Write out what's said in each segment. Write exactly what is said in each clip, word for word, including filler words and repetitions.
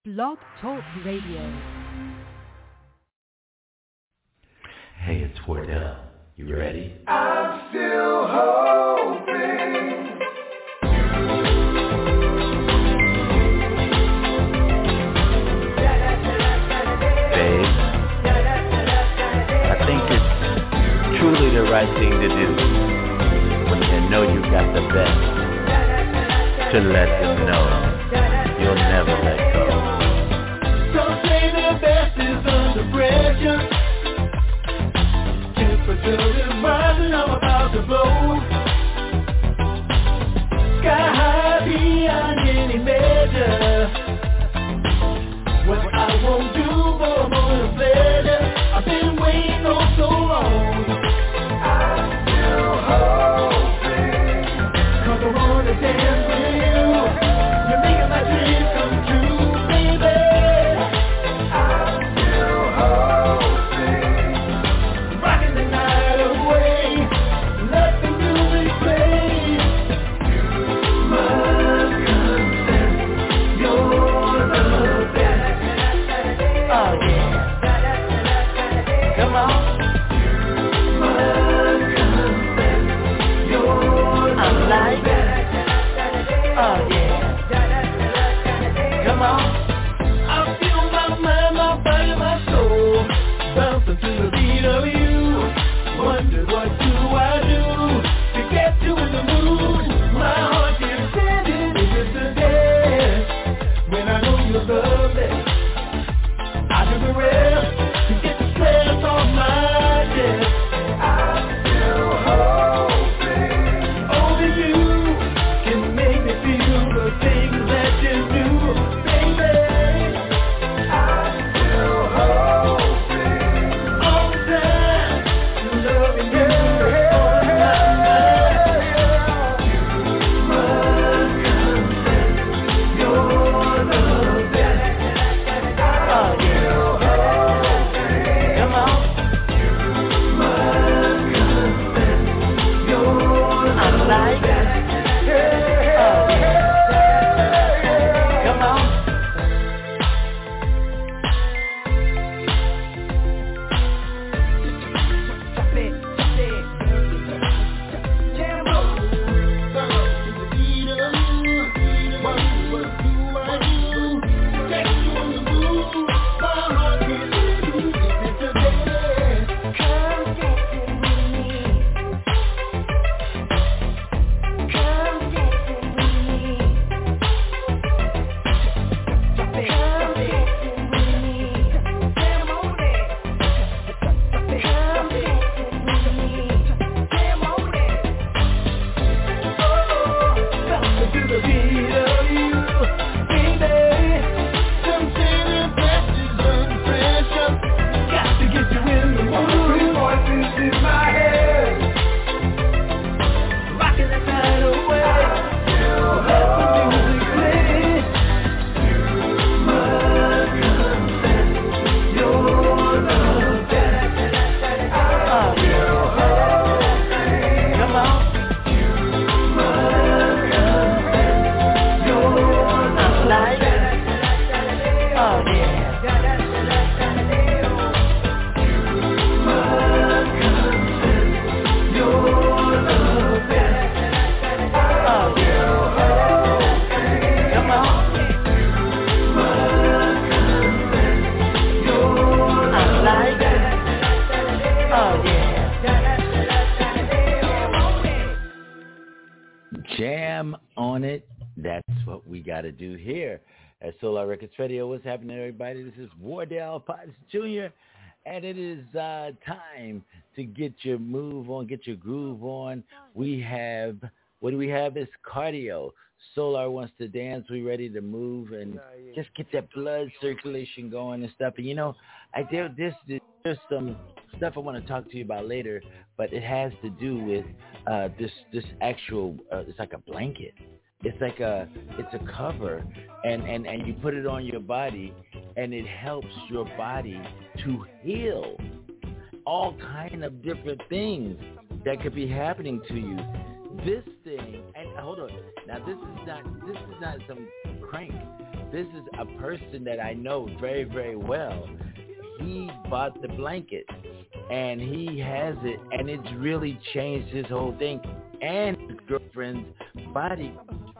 Blog Talk Radio. Hey, it's Wardell. You ready? I'm still hoping. Babe, I think it's truly the right thing to do when you know you got the best to let them know you'll never let go. Some say the best is under pressure. Temperature is rising, I'm about to blow. Sky high beyond any measure. What I won't do for a moment of pleasure. I've been waiting on so long. I'm still hoping, 'cause I wanna dance with you. You're making my dreams come true, baby. I'm still hoping, rocking the night away. Let the music play. You must confess you're the best. Oh yeah. Come on. You must confess you're I'm like that. Oh yeah. Come on. I feel my mind, my body, my soul bouncing to the beat of you. Wonder what do I do to get you in the mood? My heart is standing in the dance when I know you love me. I do the rest to get the stress off my chest. I'm still hoping only you can make me feel the things that you do, baby. I'm still hoping all the time, loving you on my mind. You must confess you're the best. Oh yeah. Come on. You must confess you're I'm like that. Oh yeah. Come on. Drop it, drop it. Jam on. To the beat of you. What what do I do? Get you in the mood. My heart is beating today. Come dancing with me. Come dancing with me. Drop it, Come drop it. dancing with me. Jam on it. Drop it, Come drop it. dancing with me. Jam on it. Oh, bouncing to the beat of you, baby. Some say the best is under pressure. Got to get you in the mood. Three voices in my head, rocking the night away. Let the music play. You must confess you're the best. Oh yeah. Come on. You must confess you're I'm like that. Oh yeah. You must confess you're the best. Oh yeah. Come on. You must confess you're I'm like that. Oh yeah. Jam on it. That's what we got to do here at Solar Records Radio. What's happening, everybody? This is Wardell Potts Junior, and it is uh, time to get your move on, get your groove on. We have, what do we have? It's cardio. Solar wants to dance. We ready to move and just get that blood circulation going and stuff. And, you know, I there, this, there's some stuff I want to talk to you about later, but it has to do with uh, this this actual, uh, it's like a blanket. It's like a, it's a cover, and, and, and you put it on your body, and it helps your body to heal all kind of different things that could be happening to you. This thing, and hold on, now this is not, this is not some crank. this is a person that I know very, very well. He bought the blanket, and he has it, and it's really changed his whole thing. And his girlfriend's body,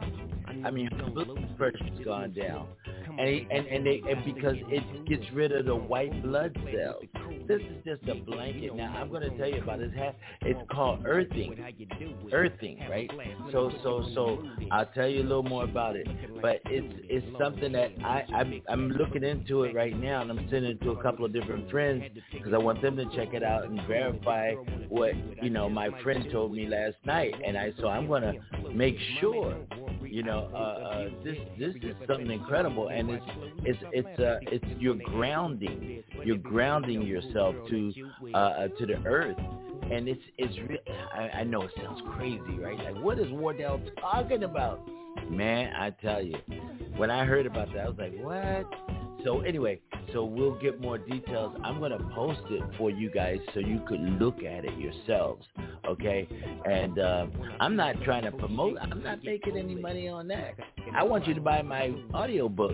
I mean, her blood pressure's gone down. And, he, and, and, they, and because it gets rid of the white blood cells. This is just a blanket. Now, I'm going to tell you about it. It's called earthing. Earthing, right? So, so, so I'll tell you a little more about it. But it's it's something that I, I'm, I'm looking into it right now, and I'm sending it to a couple of different friends because I want them to check it out and verify what, you know, my friend told me last night. And I so I'm going to make sure, you know, uh, uh, this this is something incredible, and it's it's it's uh, it's you're grounding, you're grounding yourself to uh, uh, to the earth, and it's it's re- I, I know it sounds crazy, right? Like, what is Wardell talking about? Man, I tell you, when I heard about that, I was like, what? So anyway, so we'll get more details. I'm going to post it for you guys so you could look at it yourselves, okay? And uh, I'm not trying to promote. I'm not making any money on that. I want you to buy my audiobook.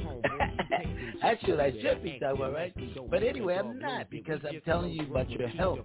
That's what I should be talking about, right? But anyway, I'm not, because I'm telling you about your health.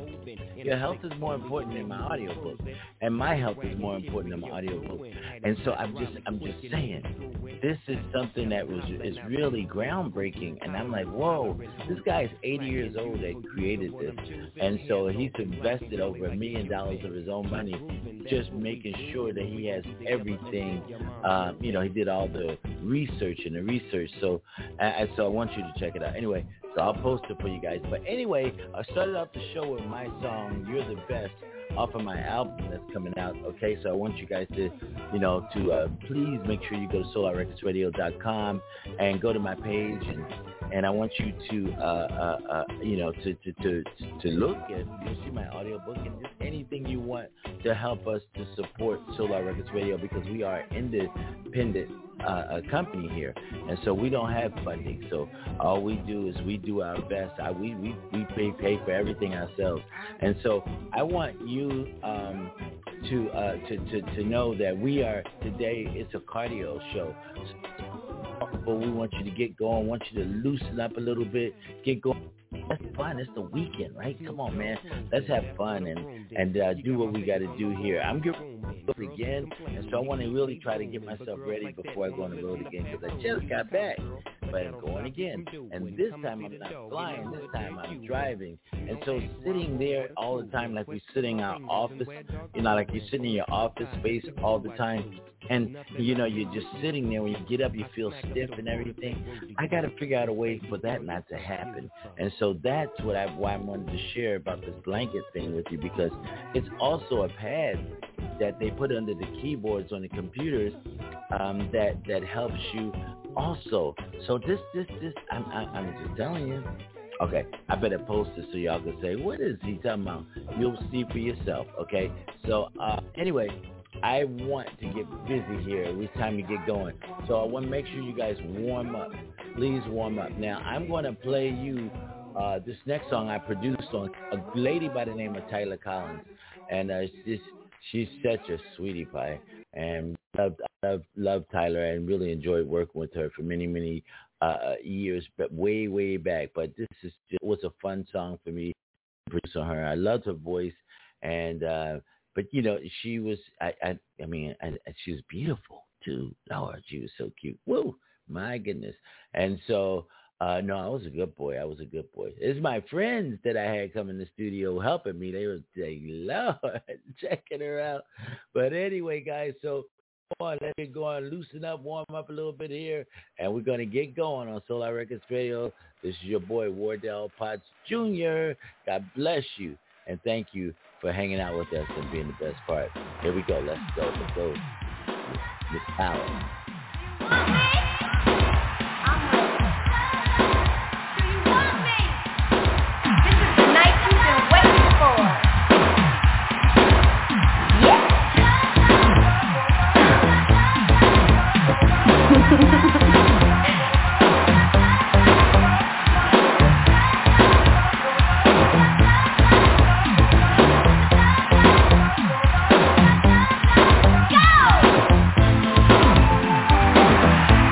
Your health is more important than my audiobook, and my health is more important than my audiobook. And so I'm just, I'm just saying, this is something that was is really groundbreaking. And I'm like, whoa, this guy's eighty years old that created this, and so he's invested over a million dollars of his own money, just making sure that he has everything. Um, you know, he did all the research and the research. So, I, so I want you to check it out. Anyway, so I'll post it for you guys. But anyway, I started off the show with my song, You're the Best, off of my album that's coming out, okay? So I want you guys to, you know, to uh, please make sure you go to solar records radio dot com and go to my page, and, and I want you to, uh, uh, uh, you know, to, to, to, to look at, you'll see my audiobook and just anything you want to help us to support Solar Records Radio, because we are independent Uh, a company here, and so we don't have funding. So all we do is we do our best. I, we we we pay, pay for everything ourselves, and so I want you um, to, uh, to to to know that we are today. It's a cardio show. But we want you to get going. Want you to loosen up a little bit. Get going. That's fun. It's the weekend, right? Come on, man. Let's have fun and and uh, do what we got to do here. I'm getting again, and so I want to really try to get myself ready before I go on the road again, because I just got back, but I'm going again. And this time I'm not flying. This time I'm driving. And so sitting there all the time, like we're sitting in our office, you know, like you're sitting in your office space all the time, and you know, you're just sitting there. When you get up, you feel stiff and everything. I got to figure out a way for that not to happen. And so that's what I why I wanted to share about this blanket thing with you, because it's also a pad that they put under the keyboards on the computers um, that that helps you also. So this this this I'm I'm just telling you. Okay, I better post it so y'all can say, what is he talking about? You'll see for yourself. Okay, so uh, anyway, I want to get busy here. It's time to get going. So I want to make sure you guys warm up. Please warm up. Now I'm going to play you uh, this next song I produced on a lady by the name of Tyler Collins, and uh, this. She's such a sweetie pie, and loved, love, love Tyler, and really enjoyed working with her for many, many uh, years, but way, way back. But this is just, was a fun song for me to produce on her. I loved her voice, and uh, but you know, she was, I, I, I mean, I, she was beautiful too. Lord, she was so cute. Whoa, my goodness. And so. Uh, no, I was a good boy. I was a good boy. It's my friends that I had come in the studio helping me. They were saying, Lord, checking her out. But anyway, guys, so come on, let's get going. Loosen up, warm up a little bit here, and we're going to get going on Solar Records Radio. This is your boy, Wardell Potts Junior God bless you, and thank you for hanging out with us and being the best part. Here we go. Let's go. Let's go. Miss Power. Go!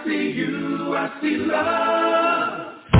see you, I see love.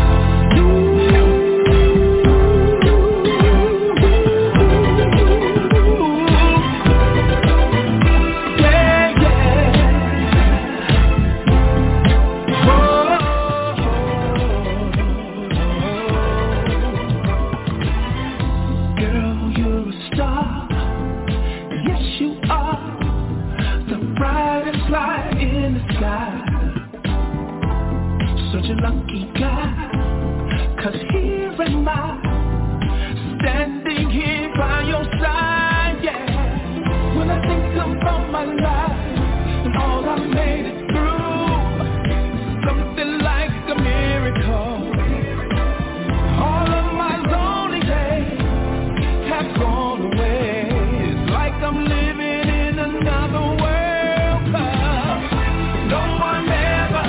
Such a lucky guy, 'cause here am I, standing here by your side, yeah. When I think about my life and all I made it through, something like a miracle. All of my lonely days have gone away. It's like I'm living in another world, 'cause no one ever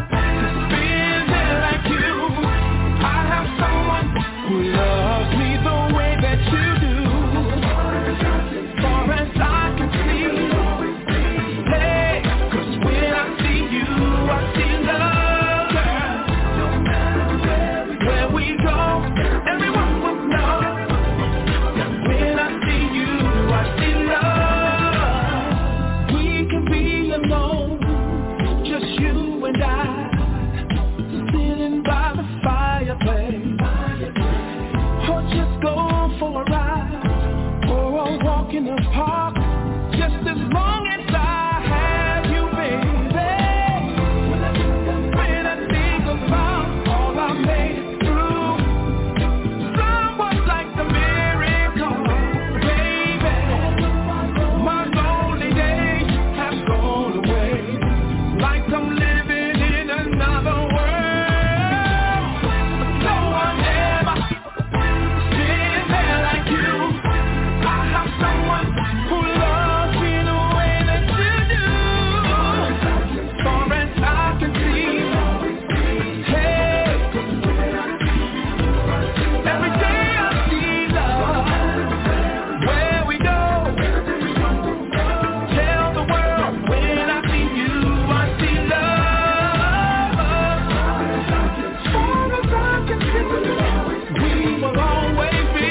who loves me the way that you do. Far as I can see, hey, 'cause when I see you, I see love, girl. Where we go, everyone will know that when I see you, I see love. We can be alone, just you and I, sitting by the fireplace. Just go for a ride or a walk in the park, just as long as I have you, baby. When I think about all I made it through, somewhat like a miracle, baby. My lonely days have gone away, like I'm living in another world. But no one ever who loves me the way that you do. Far as I can see, hey, every day I see love. Where we go, tell the world when I see you, I see love. Far as I can see, we will always be.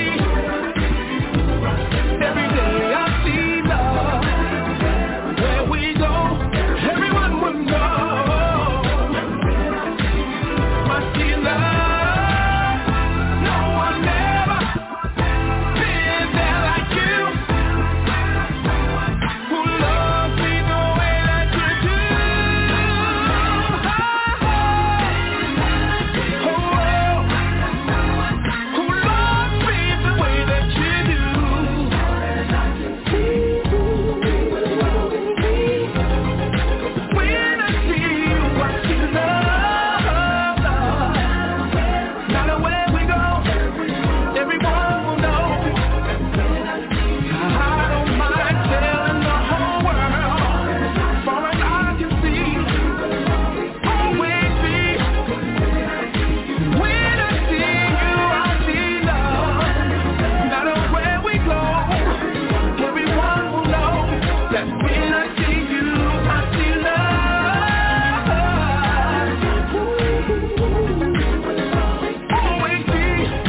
Every day I see love. Where we go, everyone will know. I see love. No one ever been there like you. Who loves me the way that you do. Oh, well, who loves me the way that you do. When I see you, I see love. No matter where we go, everyone will know. I don't mind telling the whole world. Far as I can see, always be. When I see you, I see love. No matter where we go, everyone will know that when I see you, I see love. Always be,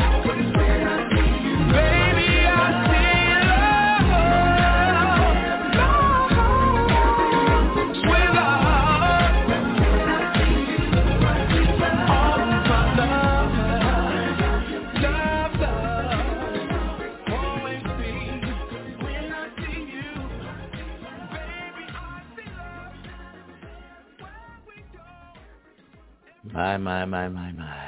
baby, I see love. Love, sweet love. All of my love, love, love. Always be, when I see you, baby, I see love. Where we go. My, my, my, my, my.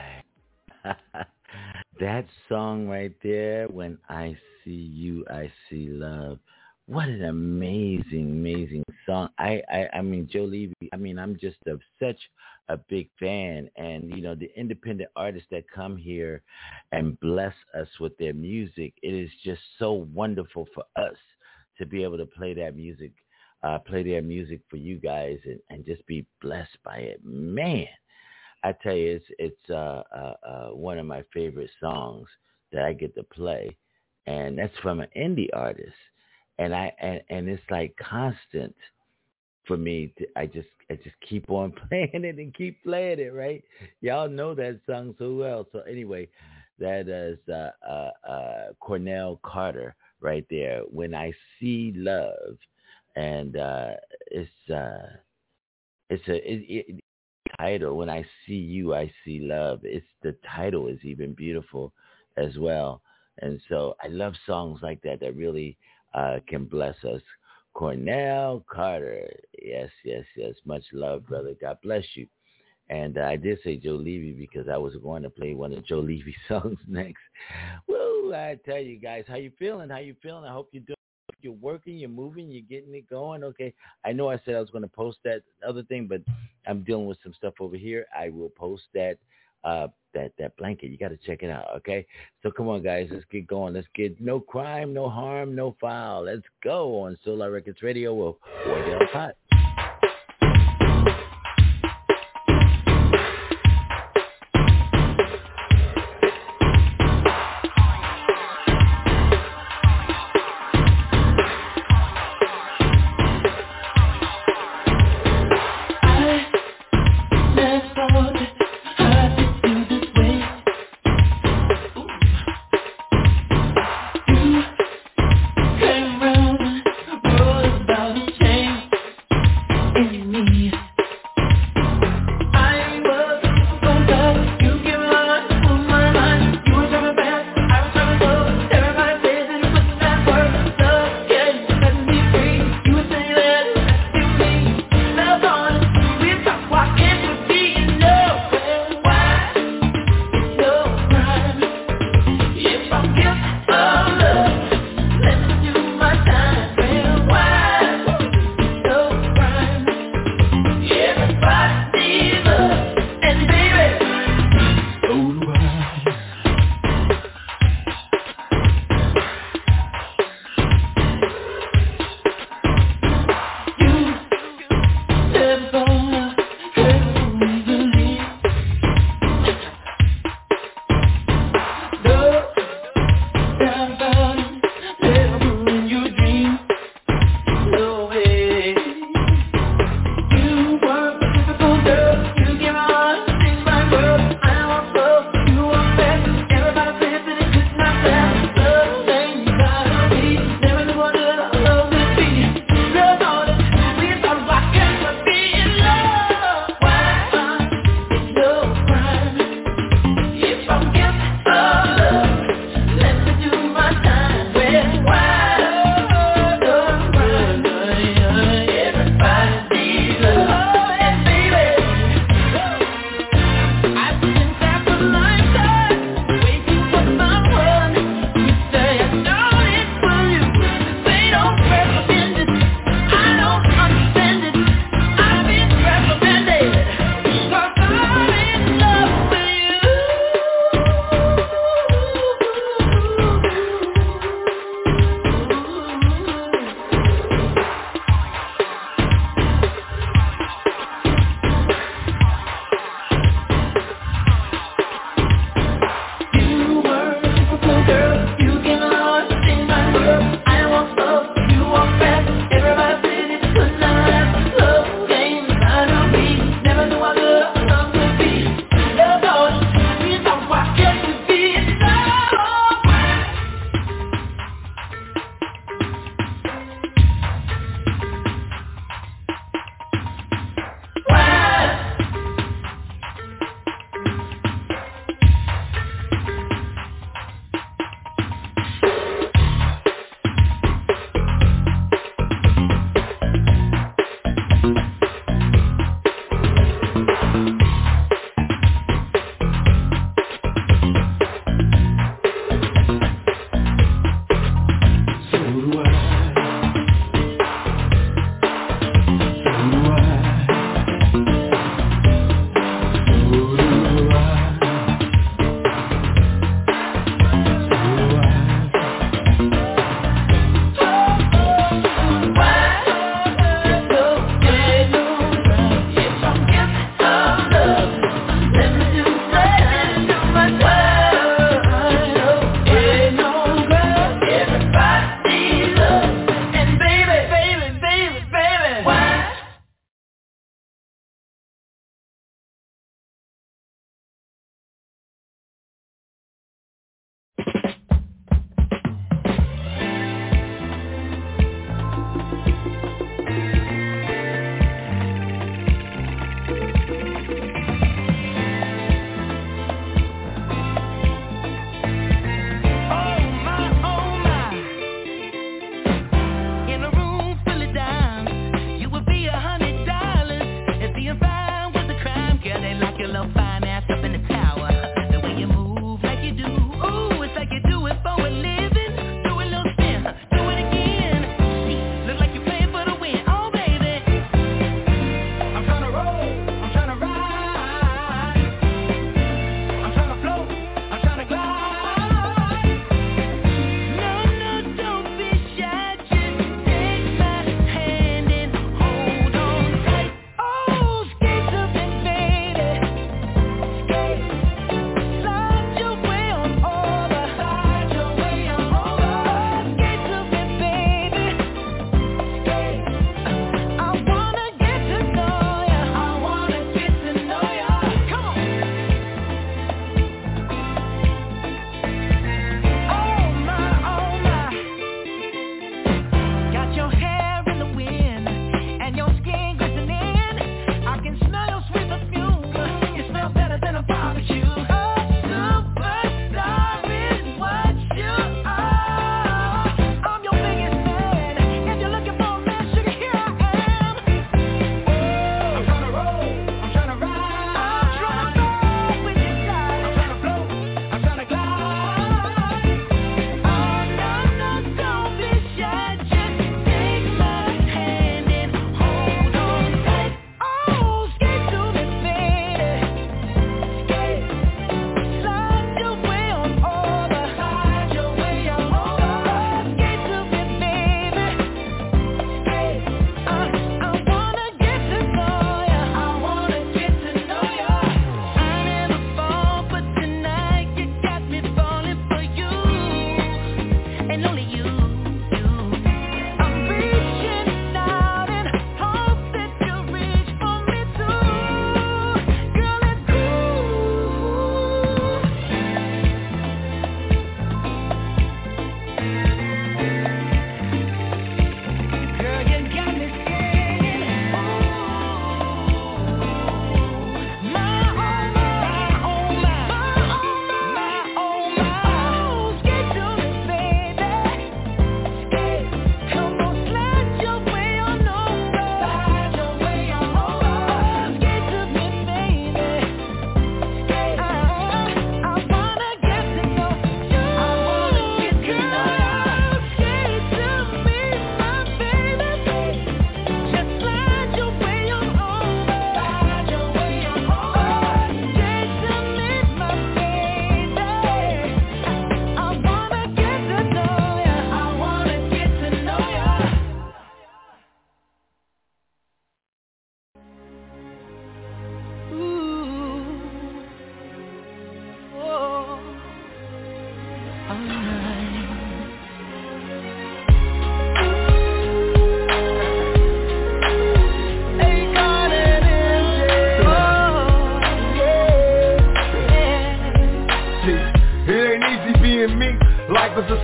That song right there, When I See You, I See Love. What an amazing, amazing song. I, I, I mean, Joe Levy, I mean, I'm just a, such a big fan. And, you know, the independent artists that come here and bless us with their music, it is just so wonderful for us to be able to play that music, uh, play their music for you guys and, and just be blessed by it. Man, I tell you, it's it's uh, uh, uh, one of my favorite songs that I get to play, and that's from an indie artist, and I and, and it's like constant for me. To, I just I just keep on playing it and keep playing it, right? Y'all know that song so well. So anyway, that is uh, uh, uh, Cornell Carter right there. When I See Love, and uh, it's uh, it's a it, it, title. When I See You, I See Love. It's the title is even beautiful as well. And so I love songs like that that really uh, can bless us. Cornell Carter. Yes, yes, yes. Much love, brother. God bless you. And uh, I did say Joe Levy because I was going to play one of Joe Levy's songs next. Well, I tell you guys, how you feeling? How you feeling? I hope you're doing. You're working, you're moving, you're getting it going. Okay. I know I said I was going to post that other thing, but I'm dealing with some stuff over here. I will post that uh, that that blanket. You got to check it out. Okay. So come on, guys. Let's get going. Let's get no crime, no harm, no foul. Let's go on Solar Records Radio with Wardell Potts. Came round, world about to change.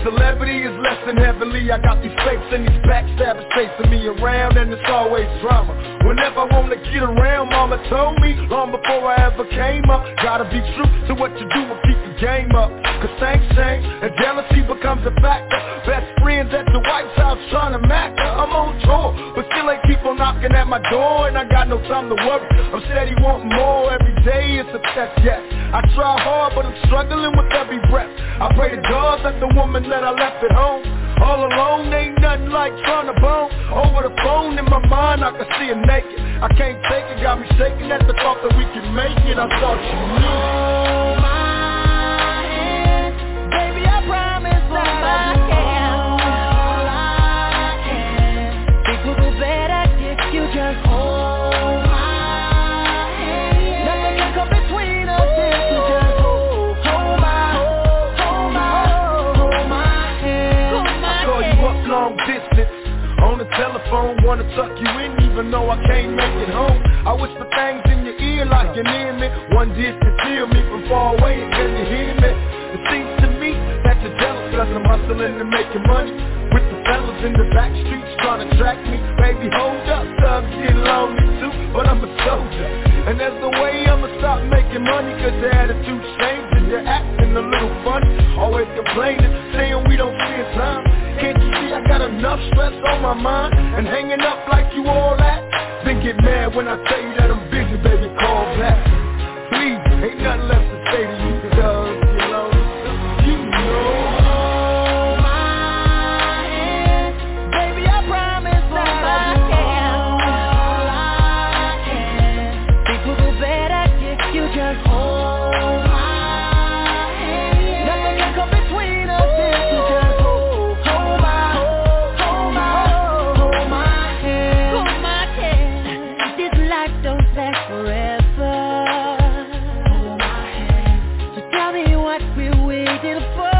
celebrity is less than heavily. I got these fakes and these backstabbers chasing me around, and it's always drama. Whenever I wanna get around, mama told me long before I ever came up, gotta be true to what you do and keep the game up. Cause things change and jealousy becomes a factor. Best friends at the White House trying to mack her. I'm on tour, but still they keep on knocking at my door, and I got no time to worry. I'm steady wanting more, every day it's a test, yes. I try hard, but I'm struggling with every breath. I pray to God that the woman that I left at home, all alone, ain't nothing like trying to bone. Over the phone in my mind, I can see her naked. I can't take it, got me shaking at the thought that we can make it. I thought you knew. Hold my hand, baby, I promise that I'll do all I can. Things will go better if you just hold my hand. Nothing can come between us if you just hold, hold my, hold my, hold my hand. I call you up long distance on the telephone, wanna tuck you in even though I can't make it home. I whisper things in your ear like you near me. One did conceal me from far away, can you hear me? It seems to me that you're jealous cause I'm hustling and making money with the fellas in the back streets trying to track me. Baby, hold up, thugs get lonely too, but I'm a soldier, and that's the way I'ma stop making money. Cause your attitude changing, you're acting a little funny, always complaining, saying we don't spend time. Can't you see I got enough stress on my mind, and hanging up like you all that? Then get mad when I tell you that I'm busy, baby, call back. Please, ain't nothing left to say to you, cause you know, you know. Hold my hand, baby, I promise that I'll do all I can. Things will go better if you just hold my hand. Nothing can come between us if you just hold, hold my, hold my, hold my hand. Hold my hand. This life don't last forever. Hold my hand. So tell me what we're waiting for.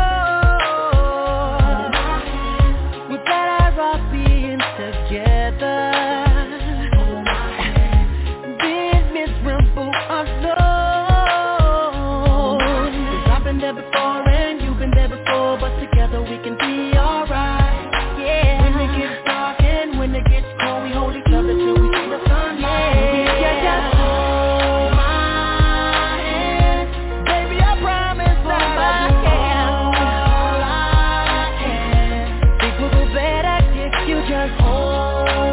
Hold my hand. We better off being together. Hold my hand. Being miserable alone. 'Cause I've been there before and you've been there before, but together we can be alright. Yeah. When it gets dark and when it gets cold, we hold each other till we see the sun. Yeah. Yeah, just hold my hand, baby, I promise that I'll do all I can. Things will go better if you just hold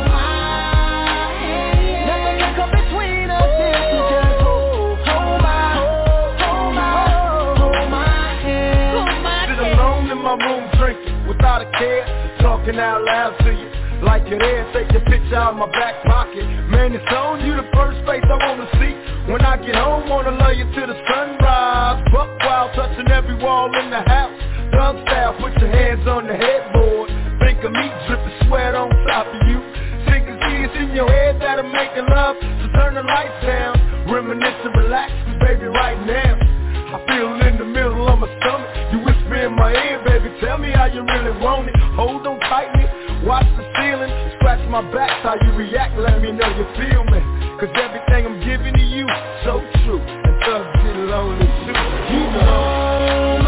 my hand. Nothing can come between us if you just hold, hold my, hold my, hold my hand. Hold my Sit hand. alone in my room drinking without a care, talking out loud to you like you're there. Take your picture out of my back pocket. Man, it's on you, the first face I wanna see. When I get home, wanna love you to the sunrise. Buck wild, touching every wall in the house. Thug style, put your hands on the headboard. Think of me dripping sweat on top of you. Think and see it's in your head that I'm making love. So turn the lights down, reminisce and relax, 'cause baby, right now I feel it in the middle of my stomach. You whisper in my ear, baby, tell me how you really want it. Hold on tightly, watch the ceiling, scratch my back, how you react, let me know you feel me. Cause everything I'm giving to you, so true, and thugs get lonely too, you know. Hold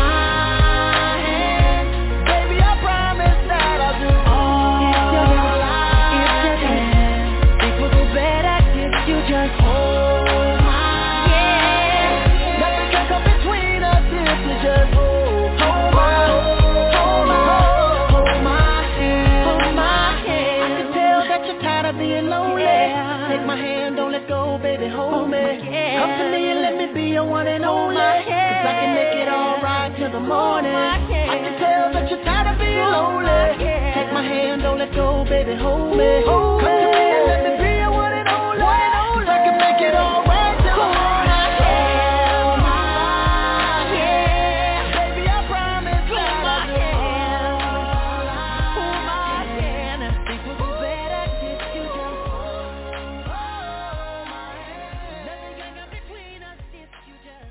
my hand, baby, I promise that I'll do all I can. Things will go better if you just hold my hand. Nothing can come between us if you just hold, hold my, hold my, hold my hand. Hold my hand. I can tell that you're tired of being lonely. Take my hand, don't let go, baby, hold me. Come to me and let me be your one and only. Cause I can make it alright till the morning. I can tell that you're tired of being lonely. Take my hand, don't let go, baby, hold me. Come to me and let me be your one and only. Cause I can make it alright till the morning. Hold my hand, baby, I promise that I'll do all I can. Hold my hand, things will go better if you just hold my hand. Nothing can come between us if you just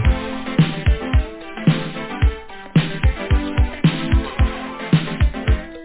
hold.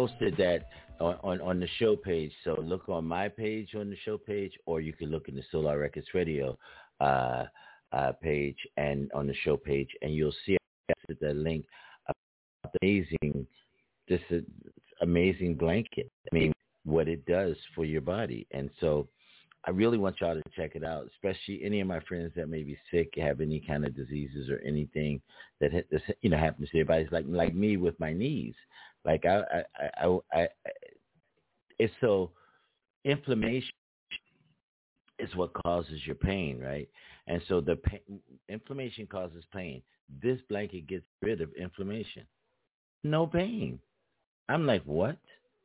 posted that on, on, on the show page. So look on my page on the show page, or you can look in the Solar Records Radio uh, uh, page and on the show page, and you'll see the link. Amazing, this is amazing blanket. I mean, what it does for your body, and so I really want y'all to check it out, especially any of my friends that may be sick, have any kind of diseases or anything that you know happens to their bodies, like like me with my knees. Like I, I, I, I, I it's so inflammation is what causes your pain, right? And so the pain, inflammation causes pain. This blanket gets rid of inflammation. No pain. I'm like, what?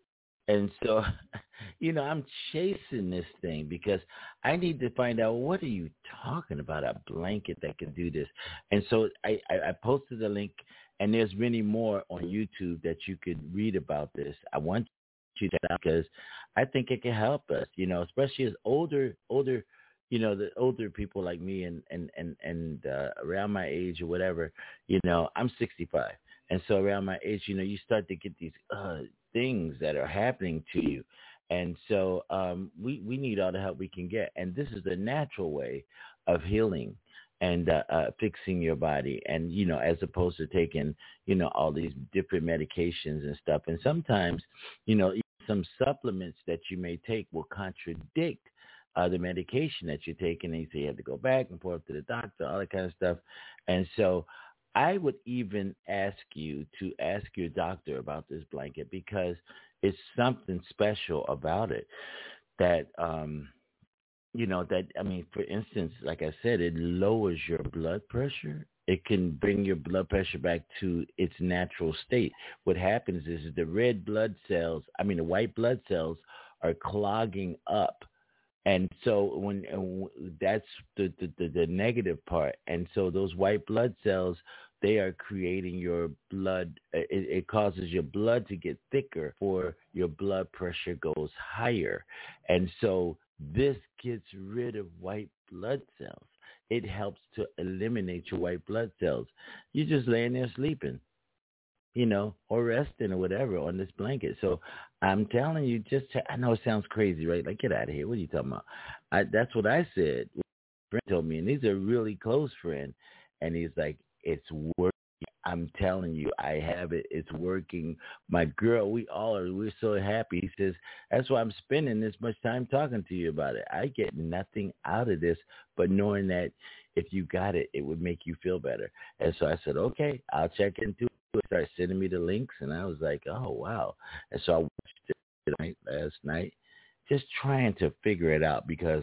And so, you know, I'm chasing this thing because I need to find out, what are you talking about, a blanket that can do this? And so I, I, I posted a link, and there's many more on YouTube that you could read about this. I want you to, because I think it can help us, you know, especially as older, older, you know, the older people like me and, and, and, and uh, around my age or whatever, you know, I'm sixty-five. And so around my age, you know, you start to get these uh, things that are happening to you. And so um, we, we need all the help we can get. And this is the natural way of healing and uh, uh, fixing your body. And, you know, as opposed to taking, you know, all these different medications and stuff. And sometimes, you know, some supplements that you may take will contradict uh, the medication that you're taking. And you say you have to go back and forth to the doctor, all that kind of stuff. And so I would even ask you to ask your doctor about this blanket, because it's something special about it that, um, you know, that, I mean, for instance, like I said, it lowers your blood pressure. It can bring your blood pressure back to its natural state. What happens is the red blood cells, I mean, the white blood cells are clogging up. And so when uh, that's the, the, the, the negative part. And so those white blood cells, they are creating your blood. It, it causes your blood to get thicker, for your blood pressure goes higher. And so this gets rid of white blood cells. It helps to eliminate your white blood cells. You're just laying there sleeping, you know, or resting or whatever on this blanket. So I'm telling you, just, I know it sounds crazy, right? Like, get out of here. What are you talking about? I, that's what I said. A friend told me, and he's a really close friend. And he's like, it's working. I'm telling you, I have it. It's working. My girl, we all are, we're so happy. He says, that's why I'm spending this much time talking to you about it. I get nothing out of this, but knowing that if you got it, it would make you feel better. And so I said, okay, I'll check into it. He started sending me the links, and I was like, oh, wow. And so I watched it last night, just trying to figure it out, because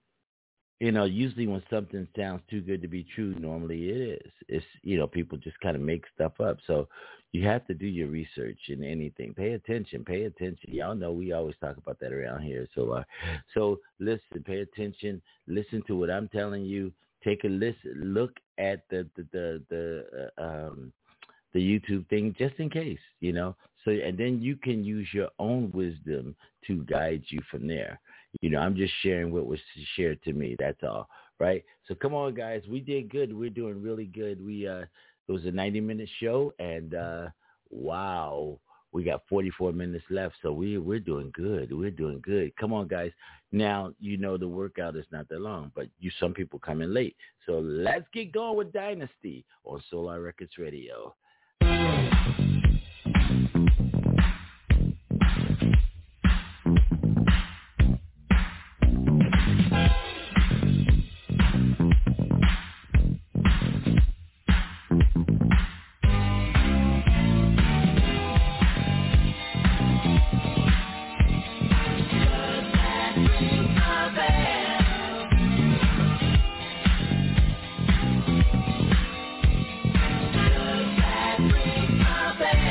you know, usually when something sounds too good to be true, normally it is. It's, you know, people just kind of make stuff up. So you have to do your research in anything. Pay attention. Pay attention. Y'all know we always talk about that around here. So, uh, so listen, pay attention. Listen to what I'm telling you. Take a listen. Look at the the the, the uh, um, the YouTube thing, just in case, you know. So, and then you can use your own wisdom to guide you from there. You know, I'm just sharing what was shared to me. That's all, right? So come on, guys. We did good. We're doing really good. We uh, it was a ninety minute show, and uh, wow, we got forty-four minutes left. So we we're doing good. We're doing good. Come on, guys. Now you know the workout is not that long, but you some people come in late. So let's get going with Dynasty on Solar Records Radio. Bell.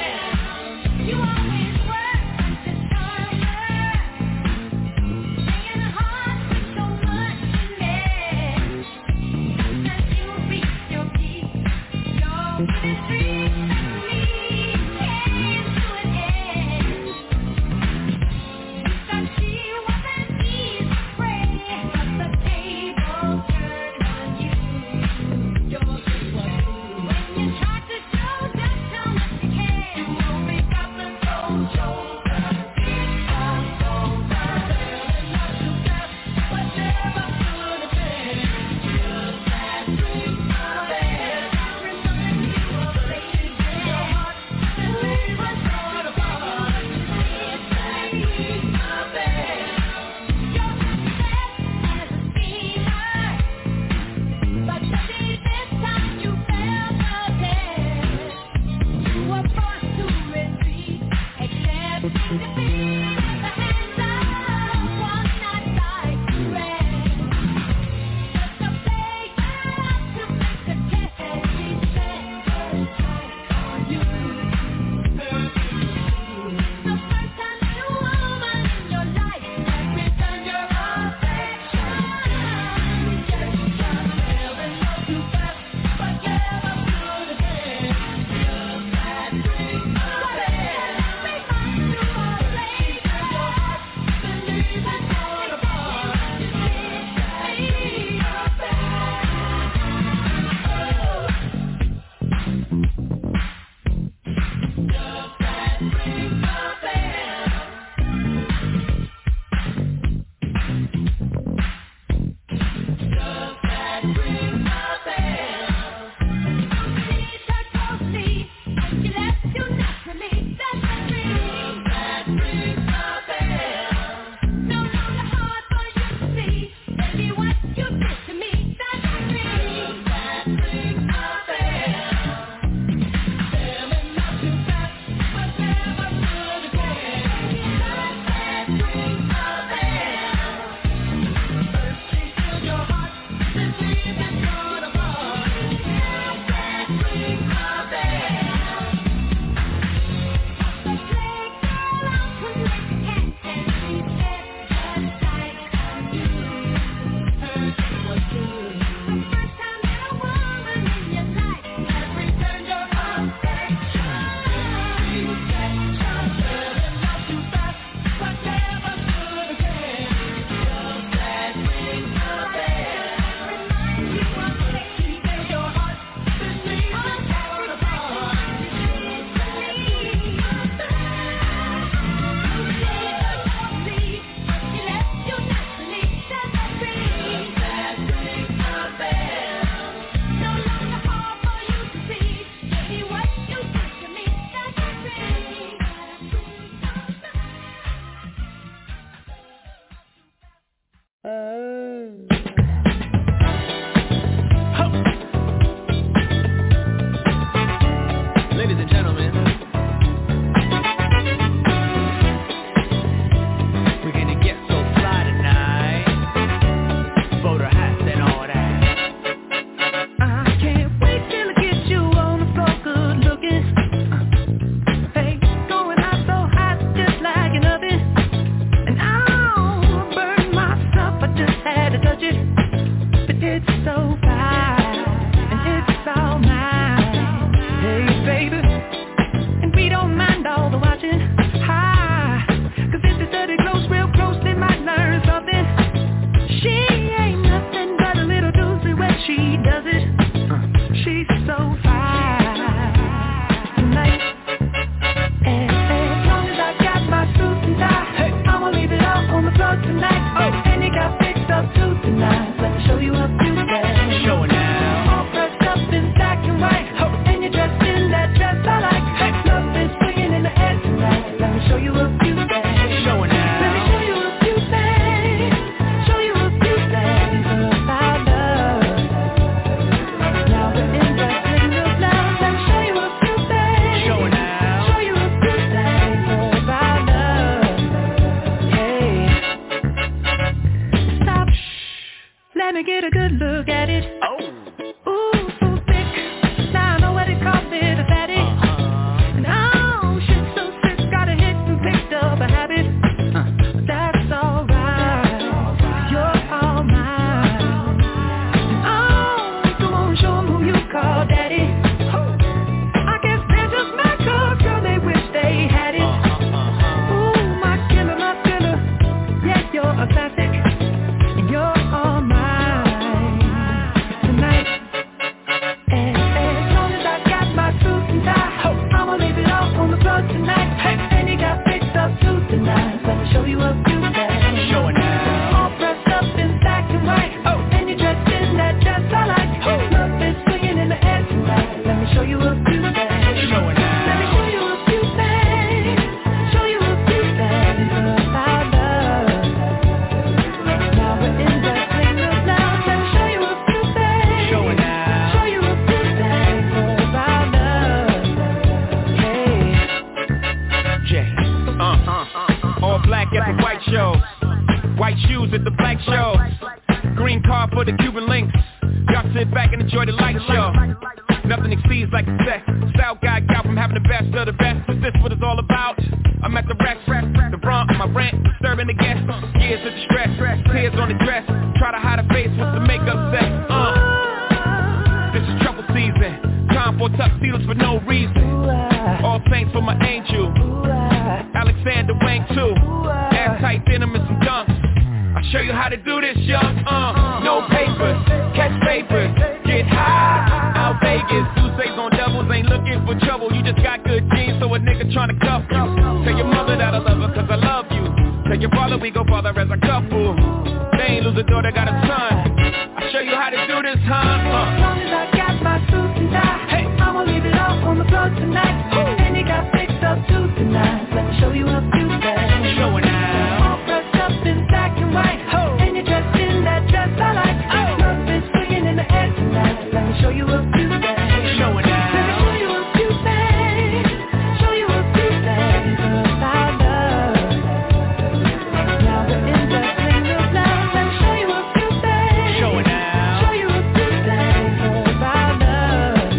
black at the white shows, white shoes at the black shows, green car for the Cuban links. Y'all sit back and enjoy the light show. Nothing exceeds like success. Style guy got from having the best of the best. Is this what it's all about? I'm at the rest, the brunt of my rent, disturbing the guests. Years of distress, tears on the dress. Try to hide a face with the makeup set. Uh, this is trouble season. Time for tuxedos for no reason. All saints for my angel. Alexander Wang too. Ass tight denim and some dunks. I'll show you how to do this, young. Uh, no papers, catch papers, get high. Out Vegas, Tuesdays on doubles, ain't looking for trouble. You just got good genes, so a nigga tryna cuff you. Tell your mother that I love her, cause I love you. Tell your father we go father as a couple. They ain't lose a daughter, got a son. I'll show you how to do this, huh? Uh. As long as I got my suit and tie, hey. I'ma leave it all on the floor tonight. Ooh. And you got fixed up too tonight. Let me show you a few things. Show it now. All dressed up in black and white. Oh. And you're dressed in that dress I like. Oh. Love is swinging in the air tonight. Let me show you a few things. Show it now. Let me show you a few things. Show you a few things about love. Now we're in the swing of love. Let me show you a few things. Show it now. Show you a few things about love.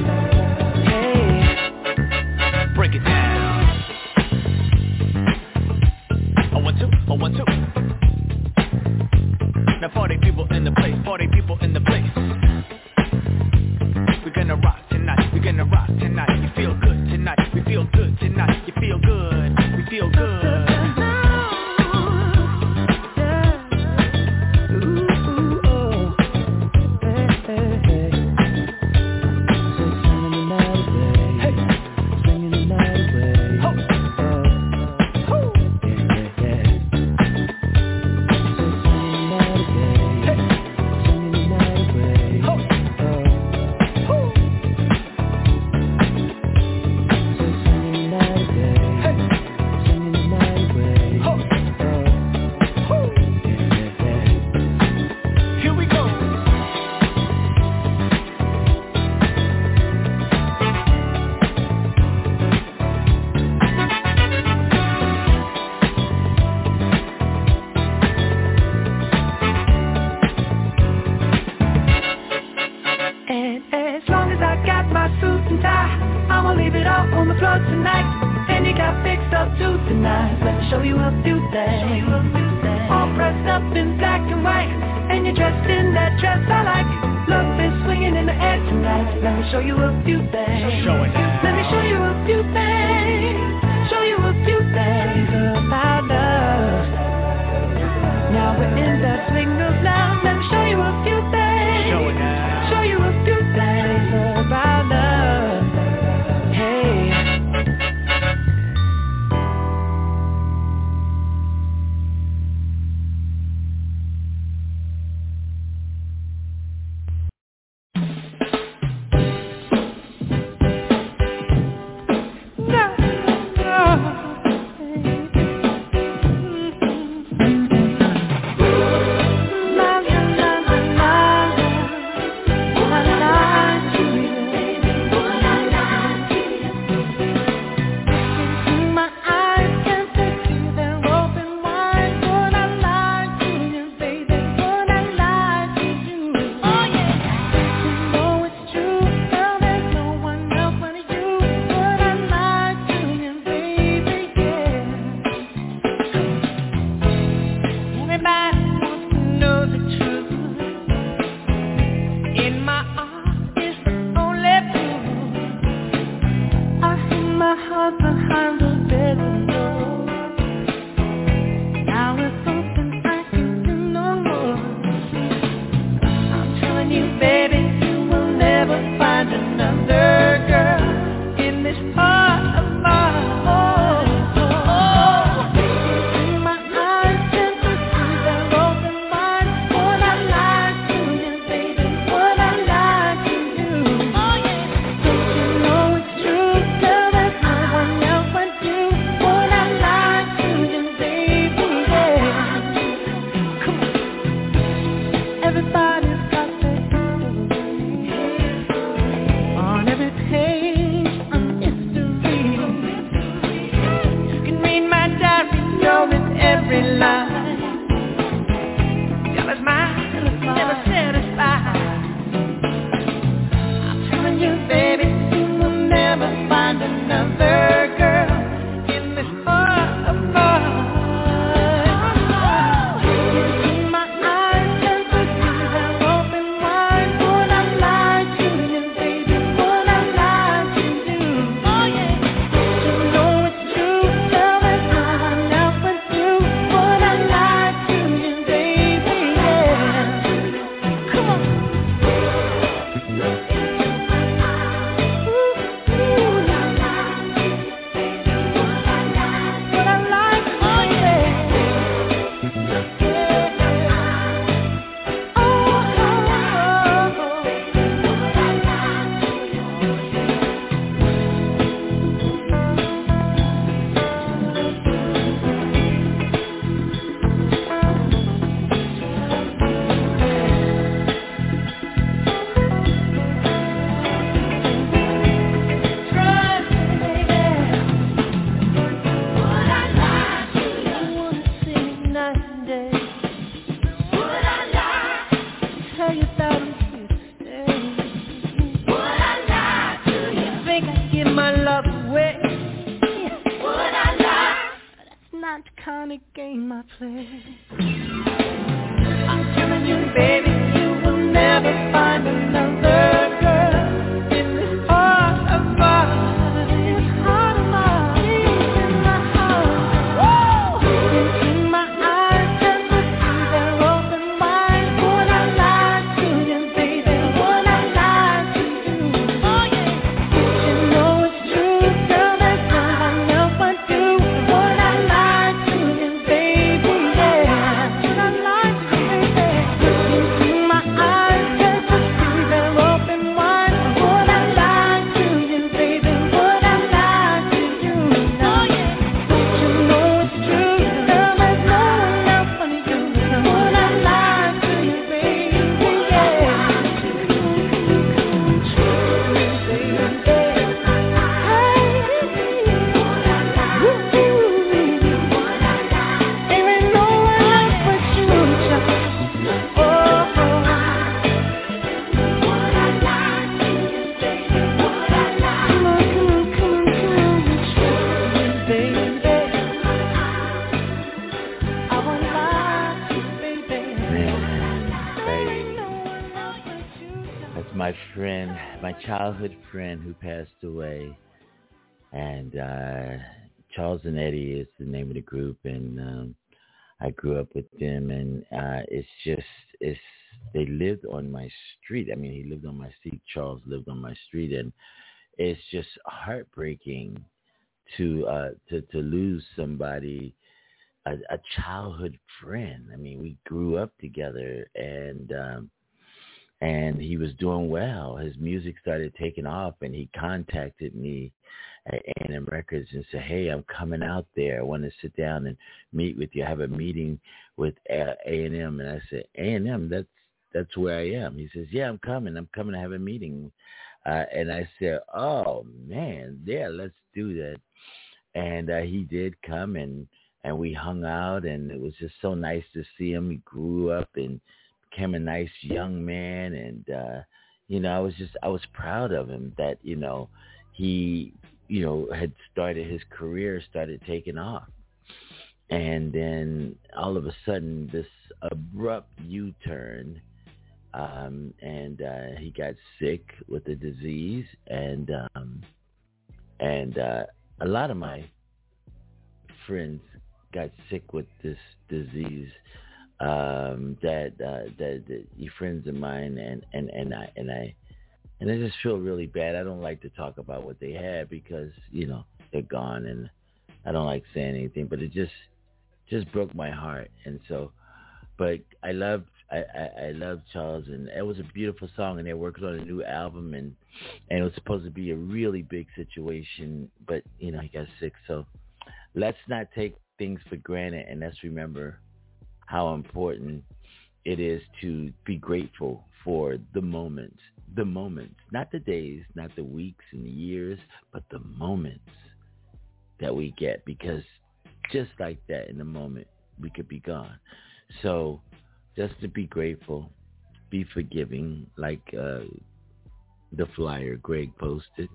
Hey. Break it down. I want to, I want to. Now party people in the place, party people in the place. We're gonna rock tonight, we're gonna rock tonight. You feel good tonight, we feel good tonight. You feel good, we feel good. night. Jealous mind never satisfied. I'm telling you, baby, you will never find another girl in this heart of mine. In my eyes, just to see them open wide. Would I lie to you, baby? Would I lie to you? Oh yeah. You know it's true. Tell me how I never do. Would I lie to you, baby? Yeah. Come on. Childhood friend who passed away, and uh, Charles and Eddie is the name of the group, and um, I grew up with them, and uh, it's just, it's, they lived on my street. I mean, he lived on my street, Charles lived on my street, and it's just heartbreaking to uh, to, to lose somebody, a, a childhood friend. I mean, we grew up together, and um, And he was doing well. His music started taking off, and he contacted me at A and M Records and said, hey, I'm coming out there. I want to sit down and meet with you. I have a meeting with A and M. And I said, A and M, that's that's where I am. He says, yeah, I'm coming. I'm coming to have a meeting. Uh, and I said, oh, man, yeah, let's do that. And uh, he did come, and, and we hung out, and it was just so nice to see him. He grew up and became a nice young man, and uh you know I was just I was proud of him that you know he you know had started his career, started taking off, and then all of a sudden this abrupt U-turn, um and uh he got sick with the disease, and um and uh a lot of my friends got sick with this disease. Um, that, uh, that that you friends of mine, and, and, and I and I and I just feel really bad. I don't like to talk about what they had because you know they're gone, and I don't like saying anything. But it just just broke my heart, and so. But I loved I, I, I loved Charles, and it was a beautiful song, and they're working on a new album, and and it was supposed to be a really big situation, but you know he got sick. So let's not take things for granted, and let's remember how important it is to be grateful for the moments, the moments, not the days, not the weeks and the years, but the moments that we get, because just like that, in the moment, we could be gone. So just to be grateful, be forgiving, like uh, the flyer Greg posted.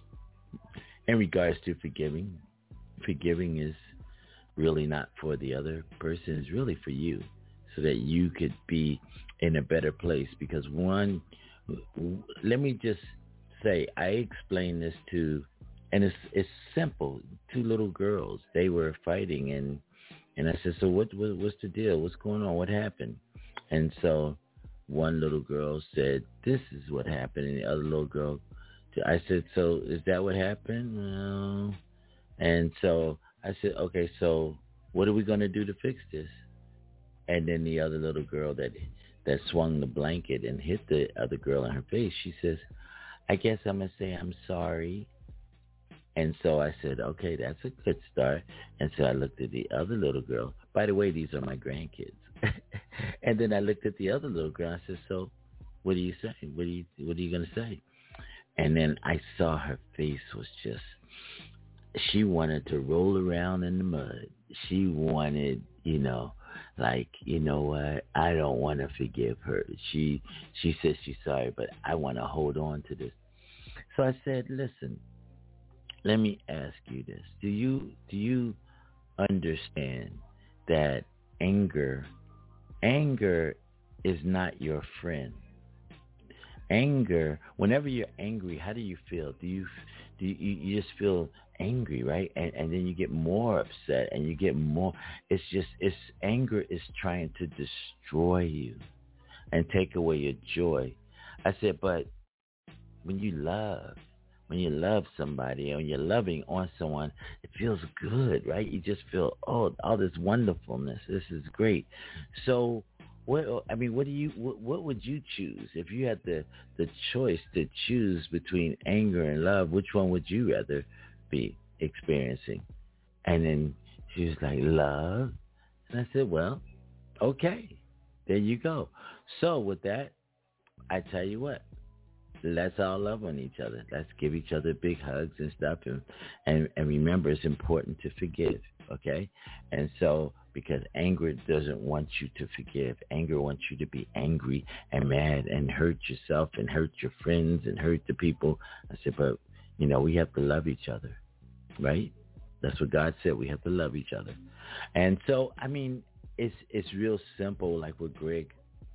In regards to forgiving, forgiving is really not for the other person, it's really for you, so that you could be in a better place. Because one, let me just say, I explained this to, and it's it's simple. Two little girls, they were fighting, and and I said, so what, what what's the deal? What's going on? What happened? And so one little girl said, this is what happened, and the other little girl, I said, so is that what happened? No. And so I said, okay, so what are we going to do to fix this? And then the other little girl that that swung the blanket and hit the other girl in her face, she says, I guess I'm going to say I'm sorry. And so I said, okay, that's a good start. And so I looked at the other little girl. By the way, these are my grandkids. And then I looked at the other little girl. I said, so what do you say? What are you, what are you going to say? And then I saw her face was just, she wanted to roll around in the mud. She wanted, you know, like, you know what, I don't want to forgive her. She she said she's sorry, but I want to hold on to this. So I said, listen, let me ask you this. Do you do you understand that anger, anger is not your friend? Anger, whenever you're angry, how do you feel? Do you do you, you just feel angry, right? And and then you get more upset, and you get more. It's just it's anger is trying to destroy you and take away your joy. I said, but when you love, when you love somebody, or when you're loving on someone, it feels good, right? You just feel, oh, all this wonderfulness. This is great. So. What I mean, what do you? What, what would you choose if you had the, the choice to choose between anger and love? Which one would you rather be experiencing? And then she was like, love. And I said, well, okay, there you go. So with that, I tell you what, let's all love on each other. Let's give each other big hugs and stuff, and and, and remember, it's important to forgive. Okay, and so. Because anger doesn't want you to forgive. Anger wants you to be angry and mad and hurt yourself and hurt your friends and hurt the people. I said, but, you know, we have to love each other, right? That's what God said. We have to love each other. And so, I mean, it's it's real simple, like what Greg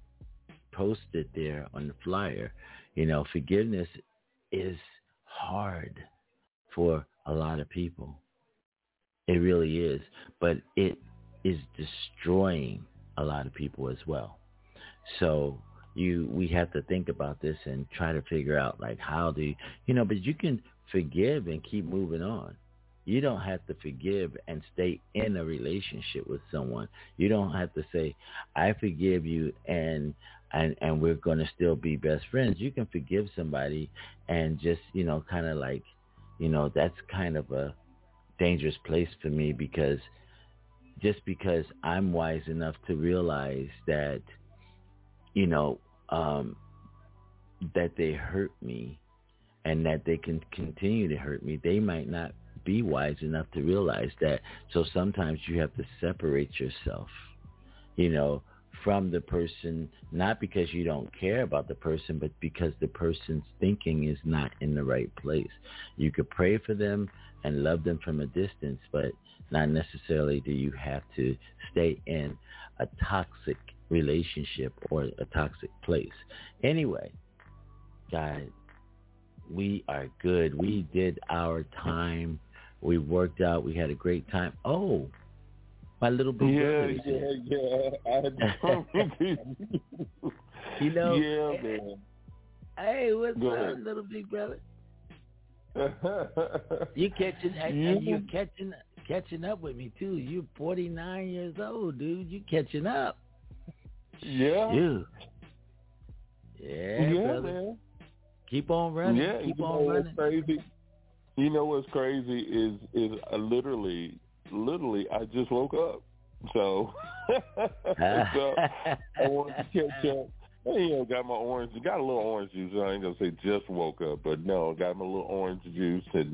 posted there on the flyer. You know, forgiveness is hard for a lot of people. It really is. But it is destroying a lot of people as well. So you, we have to think about this and try to figure out, like, how do you, you know, but you can forgive and keep moving on. You don't have to forgive and stay in a relationship with someone. You don't have to say, I forgive you and and, and we're going to still be best friends. You can forgive somebody and just, you know, kind of like, you know, that's kind of a dangerous place for me, because just because I'm wise enough to realize that, you know, um, that they hurt me and that they can continue to hurt me, they might not be wise enough to realize that. So sometimes you have to separate yourself, you know, from the person, not because you don't care about the person, but because the person's thinking is not in the right place. You could pray for them and love them from a distance, but not necessarily do you have to stay in a toxic relationship or a toxic place. Anyway, guys, we are good. We did our time. We worked out. We had a great time. Oh, my little big yeah, brother is yeah, here. yeah. I had to come You know, yeah, man. Hey, what's Go up, ahead. little big brother? You catching and, Yeah. and you're catching catching up with me too. You're forty-nine years old, dude. You catching up. Yeah. You. Yeah, Yeah, brother. man. Keep on running. Yeah, Keep you on know what's running. crazy? You know what's crazy is is I literally, literally, I just woke up. So, so I wanted to catch up. You know, got my orange, got a little orange juice. I ain't gonna say just woke up, but no, got my little orange juice and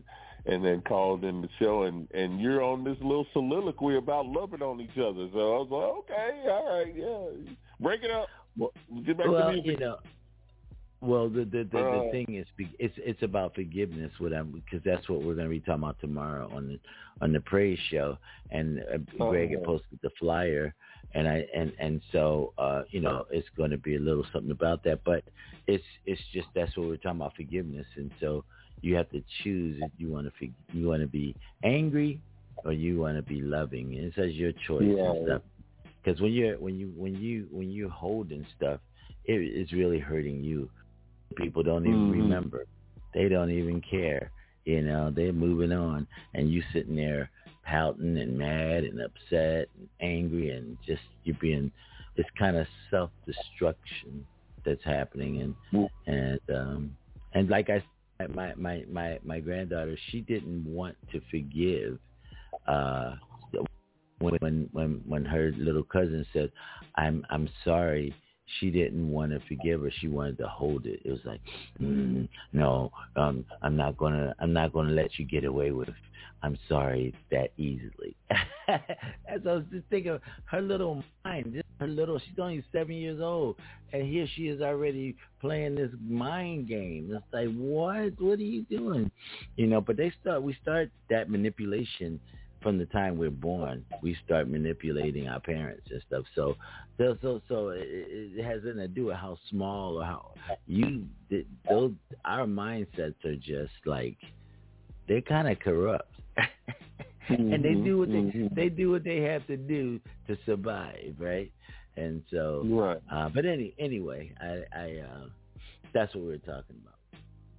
and then called in the show, and, and you're on this little soliloquy about loving on each other. So I was like, okay, all right, yeah, break it up. Well, Get back well to music. you know, well, the the the, Uh, the thing is, be- it's it's about forgiveness. What I'm because that's what we're going to be talking about tomorrow on the on the praise show. And uh, Greg had Uh-huh. posted the flyer, and I and and so uh, you know it's going to be a little something about that. But it's it's just that's what we're talking about, forgiveness. And so you have to choose if you want to you want to be angry or you want to be loving. And it says your choice Yeah. and stuff. Because when you're when you when you when you're holding stuff, it is really hurting you. People don't even Mhm. remember. They don't even care. You know, they're moving on, and you sitting there pouting and mad and upset and angry, and just you're being. It's kind of self-destruction that's happening, and Mm. and um, and like I said, my my my my granddaughter, she didn't want to forgive. Uh, when when when when her little cousin said, "I'm I'm sorry," she didn't want to forgive her. She wanted to hold it. It was like, mm, no, um, I'm not gonna I'm not gonna let you get away with. I'm sorry that easily. As I was just thinking, her little mind, just her little. She's only seven years old, and here she is already playing this mind game. It's like, what? What are you doing? You know. But they start. We start that manipulation. From the time we're born, we start manipulating our parents and stuff. So, so, so, so it, it has nothing to do with how small or how you. Those our mindsets are just like they're kind of corrupt, and they do what they Mhm. they do what they have to do to survive, right? And so, Right. uh, but any anyway, I, I uh, that's what we're talking about.